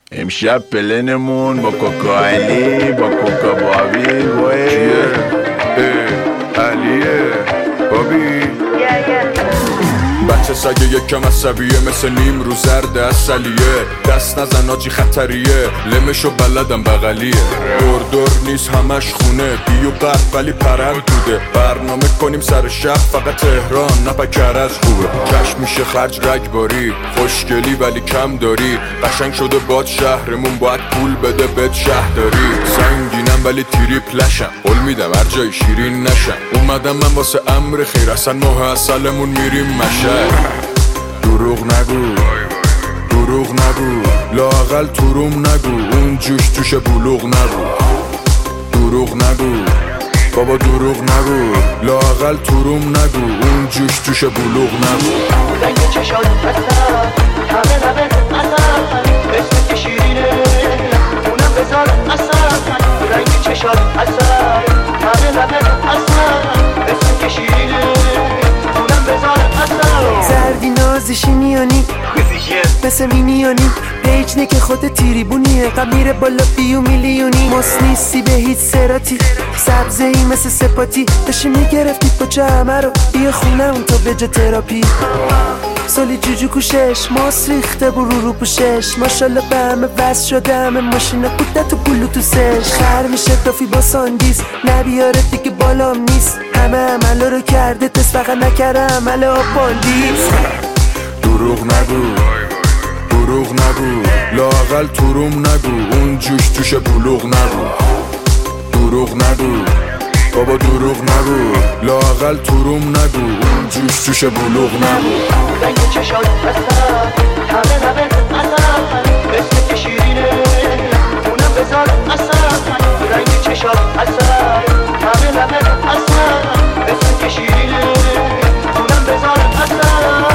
امشب پلنمون با کوکا علی با کوکا بابی وای چیه؟ علیه بابی بچه سگه یکم عصبیه مثل نیم رو زرد اصلیه دست نزن آجی خطریه لمشو بلدم بغلیه دور نیست همش خونه بیو قرد ولی پرند بوده برنامه کنیم سر شب فقط تهران نپکر از خوبه کش میشه خرج رگباری خوشگلی ولی کم داری قشنگ شده باد شهرمون باید پول بده بد شهرداری سنگینم ولی تریپلشم قول میدم هر جای شیرین نشم اومدم من واسه امر خیر اصلا ماه اصلمون میریم مشهد دروغ نگو لااقل تروم نگو اون جوش توش بلوغ نگو دروغ نگو بابا دروغ نگو لااقل تروم نگو اون جوش توش بلوغ نگو رنگ چشات اصلا همه لبت اصلا اسم که شیرینه اونم بذار اصلا رنگ چشات اصلا همه لبت اصلا اسم که شیرینه اونم بذار اصلا زردی نازشی میانی مثل مینیانی پیچ که خود تیریبونیه قم میره بالا بیو میلیونی ماس نیستی به هیچ سراتی سبزه ای مثل سپاتی داشتی میگرفتی پاچه همه رو بیا خونه اون تا بجا تراپی سالی جوجو کوشش ماس ریخته برو رو پوشش ماشالله به همه وز شده همه ماشینه بوده تو بلوتوسش خر میشه تافی با ساندیس نبیاره دیگه بالام نیست همه عملا رو کرده تست فقط نکره عمل آباندیس دروغ نگو لااقل تروم نگو اون جوش توش بلوغ نگو دروغ نگو بابا دروغ نگو لااقل تروم نگو اون جوش توش بلوغ نگو رنگ چشات اصلا همه لبت اصلا اسم که شیرینه اونم بذار اصلا رنگ چشات اصلا همه لبت اصلا اسم که شیرینه اونم بذار اصلا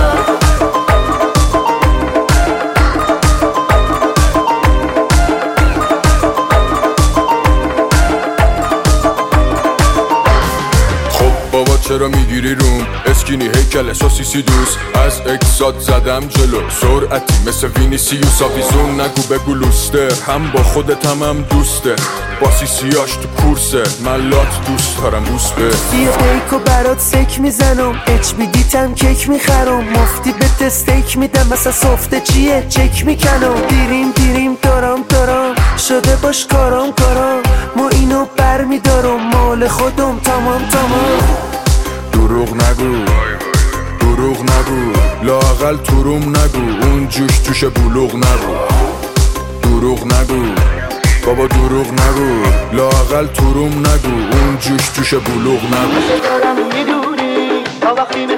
چرا میگیری روم اسکینی هیکل سوسیسی دوست از اکسات زدم جلو سرعتی مثل وینیسیوس آویزون نگو بگو لوستر هم با خودت هم دوسته با سیسیاش تو کورسه ملات دوست دارم بوست به بیا بیکو برات سک میزنم اچ بی دیتم کیک میخرم مفتی به تستیک میدم مثلا سفته چیه چک میکنم دیریم دارم شده باش کارم ما اینو بر میدارم مال خودم تمام دروغ نگو لااقل تروم نگو اون جوش توش بلوغ نگو دروغ نگو بابا دروغ نگو لااقل تروم نگو اون جوش توش بلوغ نگو دارم میدونی تا وقتی